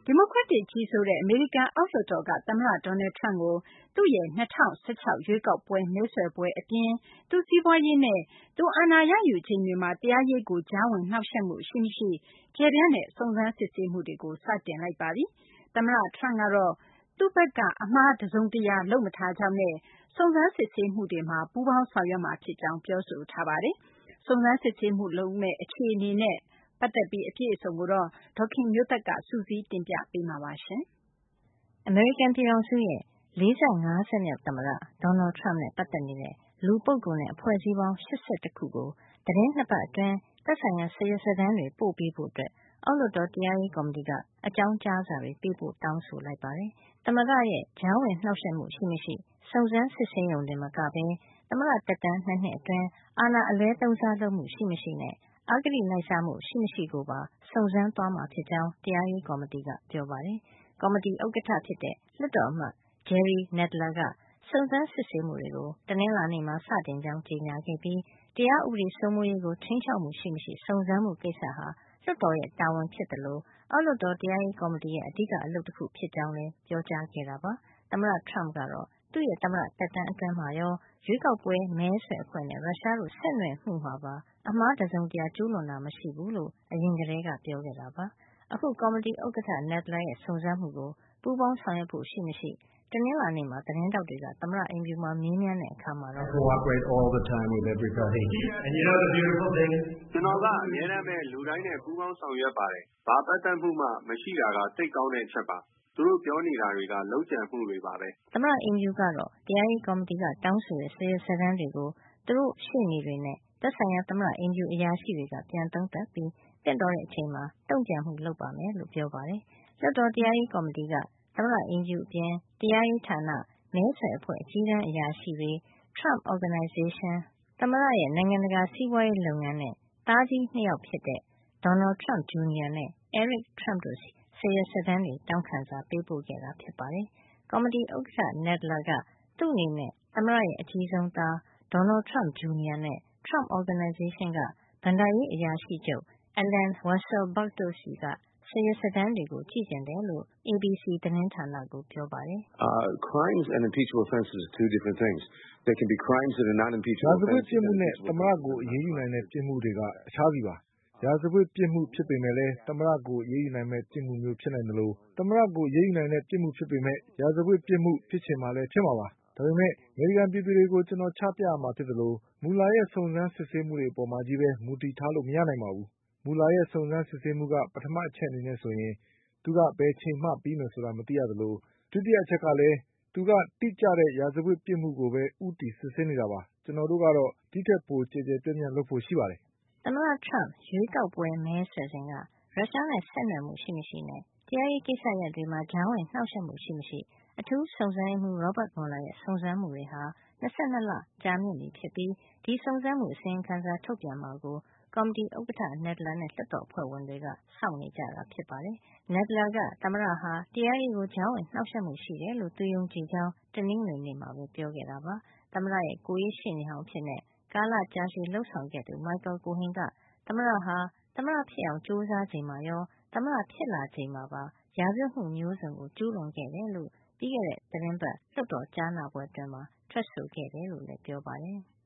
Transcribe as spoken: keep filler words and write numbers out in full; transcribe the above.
ဒီမိုကရက်တစ်ကြီးစိုးတဲ့အမေရိကန်အောက်လွှတ်တော်ကသမ္မတ Donald Trump ကိုသူ့ရဲ့၂၀၁၆ရွေးကောက်ပွဲမဲဆွယ်ပွဲအပြင်သူ့စီးပွားရေးနဲ့သူအာဏာရယူချိန်တွေမှာတရားရေးကိုကြားဝင်နှောက်ယှက်မှုရှိမရှိကျယ်ပြန့်တဲ့စုံစမ်းစစ်ဆေးမှုတွေကိုစတင်လိုက်ပါပြီ။သမ္မတ Trump ကတော့သူ့ဘက်ကအမှားတစုံတရာလုပ်မထားကြောင်းနဲ့စုံစမ်းစစ်ဆေးမှုတွေမှာပူးပေါင်းဆောင်ရွက်မှာဖြစ်ကြောင်းပြောဆိုထားပါတယ်။စုံစမ်းစစ်ဆေးမှုလုပ်မယ့်အခြေအနေနဲ့ပတ်သက်ပြီးအပြည့်အစုံကိုတော့ဒေါက်ခင်မျိုးသက်ကစုစည်းတင်ပြပေးမှာပါရှင်။အမေရိကန်ပြည်ထောင်စုရဲ့လေးဆ၅ဆက်မြောက်သမ္မတ Donald Trump နဲ့ပတ်သက်နေတဲ့လူပုဂ္ဂိုလ်နဲ့အဖွဲ့အစည်းပေါင်း၈၁ခုကိုသတင်းနှစ်ပတ်အတွင်းသက်ဆိုင်ရာစာရွက်စာတမ်းတွေပို့ပေးဖို့အတွက်အောက်လွှတ်တော်တရားရေးကော်မတီကအကြောင်းကြားစာတွေပေးဖို့တောင်းဆိုလိုက်ပါတယ်။သမ္မတရဲ့ကြားဝင်နှောက်ယှက်မှုရှိမရှိစုံစမ်းစစ်ဆေးရုံတင်မကဘဲသမ္မတသက်တမ်းနှစ်နှစ်အတွင်းအာဏာအလွဲသုံးစားလုပ်မှုရှိမရှိနဲ့အဂတိလိုက်စားမှုရှိမရှိကိုပါစုံစမ်းသွားမှာဖြစ်ကြောင်းတရားရေးကော်မတီကပြောပါတယ်။ကော်မတီဥက္ကဋ္ဌဖြစ်တဲ့လွှတ်တော်အမတ် Jerry Nadler ကစုံစမ်းစစ်ဆေးမှုတွေကိုတနင်္လာနေ့မှာစတင်ကြောင်းကြေညာခဲ့ပြီးတရားဥပဒေစိုးမိုးရေးကိုထိန်းချုပ်မှုရှိမရှိစုံစမ်းမှုကိစ္စဟာလွှတ်တော်ရဲ့တာဝန်ဖြစ်တယ်လို့အောက်လွှတ်တော်တရားရေးကော်မတီရဲ့အဓိကအလုပ်တစ်ခုဖြစ်ကြောင်းလည်းပြောကြားခဲ့တာပါ။သမ္မတ Trump ကတော့သူ့ရဲ့သမ္မတသက်တမ်းအတွင်းမှာရောရွေးကောက်ပွဲမဲဆွယ်အဖွဲ့နဲ့ရုရှားတို့ဆက်နွယ်မှုမှာပါအမှားတစုံတရာကျူးလွန်တာမရှိဘူးလို့အရင်ကတည်းကပြောခဲ့တာပါ။အခုကော်မတီဥက္ကဋ္ဌ Nadler ရဲ့စုံစမ်းမှုကိုပူးပေါင်းဆောင်ရွက်ဖို့ရှိမရှိတနင်္လာနေ့မှာသတင်းတောက်တွေကသမ္မတအိမ်ဖြူမှာမေးမြန်းတဲ့အခါမှာတော့ cooperate all the time with everybody and you know the beautiful thing ကျွန်တော်ကအများနဲ့ပဲလူတိုင်းနဲ့ပူးပေါင်းဆောင်ရွက်ပါတယ်။ဘာပတ်သက်မှုမှမရှိတာကစိတ်ကောင်းတဲ့အချက်ပါ။သူတို့ပြောနေတာတွေကလုံးကျန်မှုတွေပါပဲ။သမ္မတအိမ်ဖြူကတော့တရားရေးကော်မတီကတောင်းဆိုတဲ့စာရွက်စာတမ်းတွေကိုသူတို့ရှေ့နေတွေနဲ့သက်ဆိုင်ရာသမ္မတအိမ်ဖြူအရာရှိတွေကပြန်သုံးသပ်ပြီးတင့်တော်တဲ့အချိန်မှာတုံ့ပြန်မှုလုပ်ပါမယ်လို့ပြောပါတယ်။လွှတ်တော်တရားရေးကော်မတီကသမ္မတအိမ်ဖြူအပြင်တရားရေးဌာနမဲဆွယ်အဖွဲ့အကြီးတန်းအရာရှိတွေ Trump Organization သမ္မတရဲ့နိုင်ငံတကာစီးပွားရေးလုပ်ငန်းနဲ့သားကြီးနှစ်ယောက်ဖြစ်တဲ့ Donald Trump Junior နဲ့ Eric Trump တို့စာရွက်စာတမ်းတွေတောင်းခံစာပေးပို့ခဲ့တာဖြစ်ပါတယ်။ကော်မတီဥက္ကဋ္ဌ Nadler ကသူ့အနေနဲ့သမ္မတရဲ့အကြီးဆုံးသား Donald Trump Junior နဲ့ Trump Organization ကဘဏ္ဍာရေးအရာရှိချုပ် Allen Weisselberg တို့ဆီကစာရွက်စာတမ်းတွေကိုကြည့်ချင်တယ်လို့ A B C သတင်းဌာနကိုပြောပါတယ်။ Crimes and impeachable offenses are two different things. There can be crimes that are not impeachable offenses. ရာဇဝတ်ပြစ်မှုနဲ့သမ္မတကိုအရေးယူနိုင်တဲ့ပြစ်မှုတွေကအခြားစီပါ။ရာဇဝတ်ပြစ်မှုဖြစ်ပေမဲ့လည်းသမ္မတကိုအရေးယူနိုင်မဲ့ပြစ်မှုမျိုးဖြစ်နိုင်တယ်လို့သမ္မတကိုအရေးယူနိုင်တဲ့ပြစ်မှုဖြစ်ပေမဲ့ရာဇဝတ်ပြစ်မှုဖြစ်ချင်မှလည်းဖြစ်မှာပါ။ဒါပေမဲ့အမေရိကန်ပြည်သူတွေကိုကျွန်တော်ချပြရမှာဖြစ်တယ်လို့မူလာရဲ့စုံစမ်းစစ်ဆေးမှုတွေအပေါ်မှာကြီးပဲမူတည်ထားလို့မရနိုင်ပါဘူး။မူလာရဲ့စုံစမ်းစစ်ဆေးမှုကပထမအချက်အနေနဲ့ဆိုရင်သူကဘယ်ချိန်မှပြီးမယ်ဆိုတာမသိရသလိုဒုတိယအချက်ကလည်းသူကတိကျတဲ့ရာဇဝတ်ပြစ်မှုကိုပဲဥတီစစ်ဆေးနေတာပါကျွန်တော်တို့ကတော့ဒီထက်ပိုကြည်ကြဲပြန့်ပြန့်လုပ်ဖို့ရှိပါတယ်သမ္မတ Trump ရွေးကောက်ပွဲမဲဆွယ်စဉ်ကရုရှားနဲ့ဆက်နွယ်မှုရှိမရှိနဲ့တရားရေးကိစ္စရပ်တွေမှာကြားဝင်နှောက်ယှက်မှုရှိမရှိအထူးစုံစမ်းရေးမှူး Robert Mueller ရဲ့စုံစမ်းမှုတွေဟာ၂၂လကြာမြင့်ပြီဖြစ်ပြီးဒီစုံစမ်းမှုအစီရင်ခံစာထုတ်ပြန်မှာကိုကော်မတီဥက္ကဋ္ဌ Nadler နဲ့လွှတ်တော်အဖွဲ့ဝင်တွေကစောင့်နေကြတာဖြစ်ပါတယ်။ Nadler ကသမ္မတဟာတရားရေးကိုကြားဝင်နှောက်ယှက်မှုရှိတယ်လို့သူယုံကြည်ကြောင်းတနင်္ဂနွေနေ့မှာပဲပြောခဲ့တာပါ။သမ္မတရဲ့ကိုယ်ရေးရှေ့နေဟောင်းဖြစ်တဲ့ကာလကြာရှည်လှုပ်ဆောင်ခဲ့သူ Michael Cohen ကသမ္မတဟာသမ္မတဖြစ်အောင်ကြိုးစားချိန်မှာရောသမ္မတဖြစ်လာချိန်မှာပါရာဇဝတ်မှုမျိုးစုံကိုကျူးလွန်ခဲ့တယ်လို့ပြီးခဲ့တဲ့သတင်းပတ်လွှတ်တော်ကြားနာပွဲအတွင်းမှာထွက်ဆိုခဲ့တယ်လို့လည်းပြောပါတယ်။